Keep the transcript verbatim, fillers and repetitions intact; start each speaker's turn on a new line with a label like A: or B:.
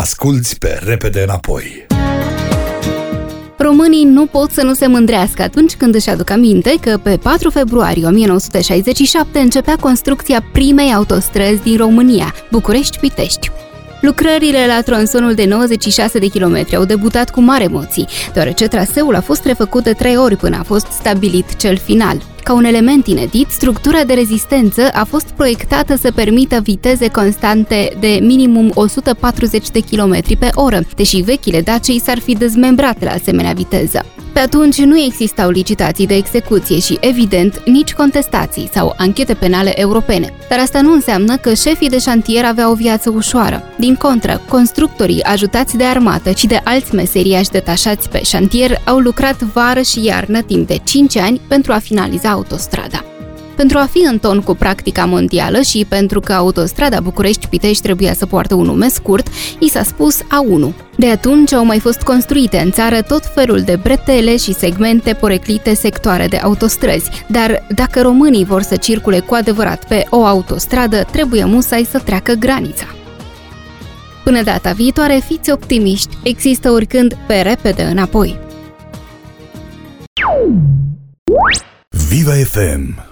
A: Asculți pe Repede Înapoi.
B: Românii nu pot să nu se mândrească atunci când își aduc aminte că pe patru februarie o mie nouă sute șaizeci și șapte începea construcția primei autostrăzi din România, București-Pitești. Lucrările la tronsonul de nouăzeci și șase de kilometri au debutat cu mari emoții, deoarece traseul a fost refăcut de trei ori până a fost stabilit cel final. Ca un element inedit, structura de rezistență a fost proiectată să permită viteze constante de minimum o sută patruzeci de kilometri pe oră, deși vechile Dacia s-ar fi dezmembrat la asemenea viteză. Pe atunci nu existau licitații de execuție și, evident, nici contestații sau anchete penale europene. Dar asta nu înseamnă că șefii de șantier aveau o viață ușoară. Din contră, constructorii ajutați de armată și de alți meseriași detașați pe șantier au lucrat vară și iarnă timp de cinci ani pentru a finaliza autostrada. Pentru a fi în ton cu practica mondială și pentru că autostrada București-Pitești trebuia să poartă un nume scurt, i s-a spus A unu. De atunci au mai fost construite în țară tot felul de bretele și segmente poreclite sectoare de autostrăzi, dar dacă românii vor să circule cu adevărat pe o autostradă, trebuie musai să treacă granița. Până data viitoare, fiți optimiști, există oricând pe Repede Înapoi.
A: Viva F M